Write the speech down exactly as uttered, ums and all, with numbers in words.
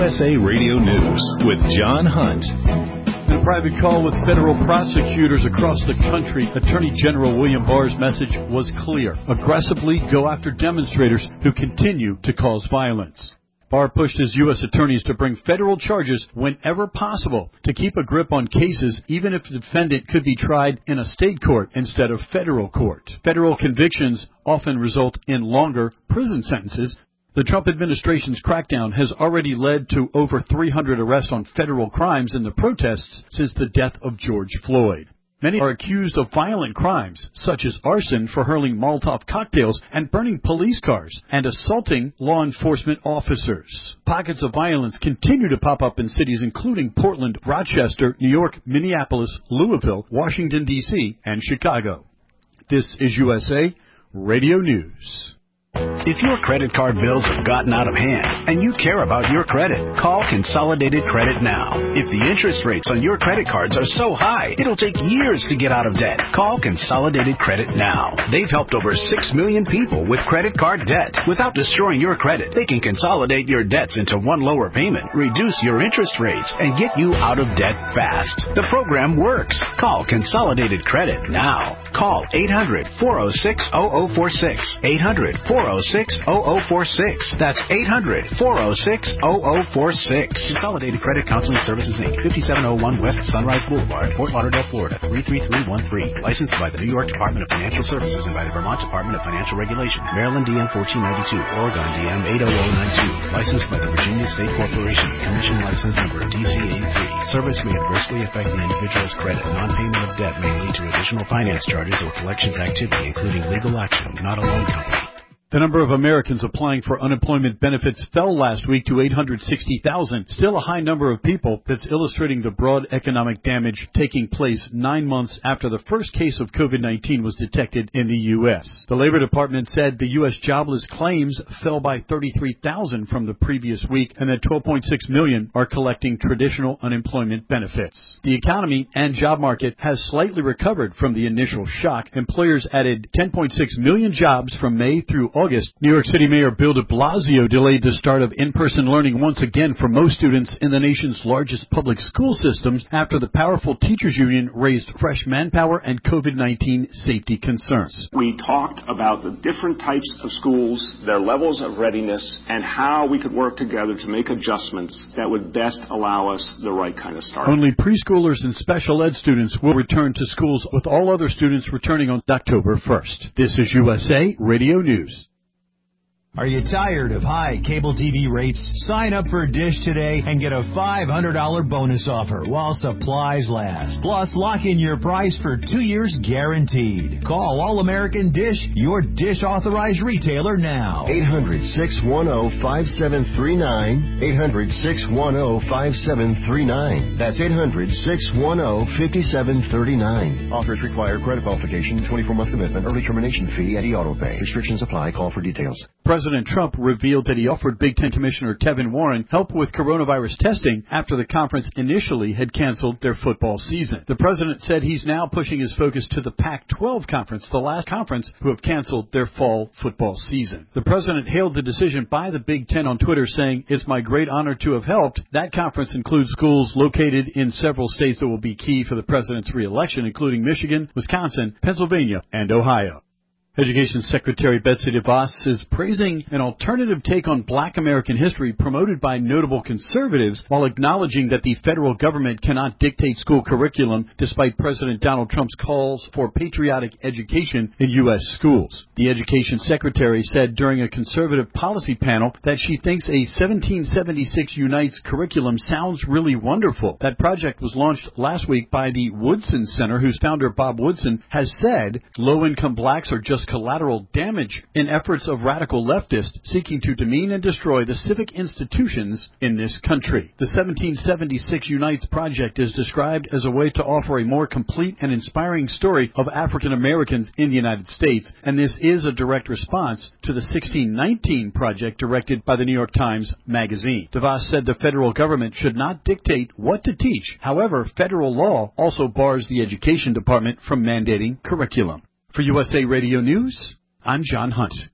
S A Radio News with John Hunt. In a private call with federal prosecutors across the country, Attorney General William Barr's message was clear. Aggressively go after demonstrators who continue to cause violence. Barr pushed his U S attorneys to bring federal charges whenever possible to keep a grip on cases, even if the defendant could be tried in a state court instead of federal court. Federal convictions often result in longer prison sentences. The Trump administration's crackdown has already led to over three hundred arrests on federal crimes in the protests since the death of George Floyd. Many are accused of violent crimes, such as arson for hurling Molotov cocktails and burning police cars and assaulting law enforcement officers. Pockets of violence continue to pop up in cities including Portland, Rochester, New York, Minneapolis, Louisville, Washington, D C, and Chicago. This is U S A Radio News. If your credit card bills have gotten out of hand and you care about your credit, call Consolidated Credit now. If the interest rates on your credit cards are so high, it'll take years to get out of debt. Call Consolidated Credit now. They've helped over six million people with credit card debt. Without destroying your credit, they can consolidate your debts into one lower payment, reduce your interest rates, and get you out of debt fast. The program works. Call Consolidated Credit now. Call eight hundred, four oh six, oh oh four six. eight hundred, four oh six, oh oh four six. That's eight hundred, four oh six, oh oh four six. Consolidated Credit Counseling Services, Incorporated, fifty-seven oh one West Sunrise Boulevard, Fort Lauderdale, Florida, three three three one three. Licensed by the New York Department of Financial Services and by the Vermont Department of Financial Regulation. Maryland D M fourteen ninety-two, Oregon D M eight oh oh nine two. Licensed by the Virginia State Corporation. Commission license number D C eighty-three. Service may adversely affect an individual's credit. Non-payment of debt may lead to additional finance charges or collections activity, including legal action, not a loan company. The number of Americans applying for unemployment benefits fell last week to eight hundred sixty thousand, still a high number of people that's illustrating the broad economic damage taking place nine months after the first case of COVID nineteen was detected in the U S. The Labor Department said the U S jobless claims fell by thirty-three thousand from the previous week and that twelve point six million are collecting traditional unemployment benefits. The economy and job market has slightly recovered from the initial shock. Employers added ten point six million jobs from May through August. New York City Mayor Bill de Blasio delayed the start of in-person learning once again for most students in the nation's largest public school systems after the powerful teachers union raised fresh manpower and COVID nineteen safety concerns. We talked about the different types of schools, their levels of readiness, and how we could work together to make adjustments that would best allow us the right kind of start. Only preschoolers and special ed students will return to schools, with all other students returning on October first. This is U S A Radio News. Are you tired of high cable T V rates? Sign up for Dish today and get a five hundred dollars bonus offer while supplies last. Plus, lock in your price for two years guaranteed. Call All-American Dish, your Dish authorized retailer now. eight hundred, six one zero, five seven three nine. eight hundred, six one zero, five seven three nine. That's eight hundred, six one zero, five seven three nine. Offers require credit qualification, twenty-four month commitment, early termination fee, and e-auto pay. Restrictions apply. Call for details. President Trump revealed that he offered Big Ten Commissioner Kevin Warren help with coronavirus testing after the conference initially had canceled their football season. The president said he's now pushing his focus to the Pac twelve conference, the last conference who have canceled their fall football season. The president hailed the decision by the Big Ten on Twitter, saying, "It's my great honor to have helped." That conference includes schools located in several states that will be key for the president's reelection, including Michigan, Wisconsin, Pennsylvania, and Ohio. Education Secretary Betsy DeVos is praising an alternative take on Black American history promoted by notable conservatives, while acknowledging that the federal government cannot dictate school curriculum despite President Donald Trump's calls for patriotic education in U S schools. The Education Secretary said during a conservative policy panel that she thinks a seventeen seventy-six Unites curriculum sounds really wonderful. That project was launched last week by the Woodson Center, whose founder Bob Woodson has said low-income blacks are just collateral damage in efforts of radical leftists seeking to demean and destroy the civic institutions in this country. The seventeen seventy-six Unites project is described as a way to offer a more complete and inspiring story of African Americans in the United States, and this is a direct response to the sixteen nineteen project directed by the New York Times Magazine. DeVos said the federal government should not dictate what to teach. However, federal law also bars the Education Department from mandating curriculum. For U S A Radio News, I'm John Hunt.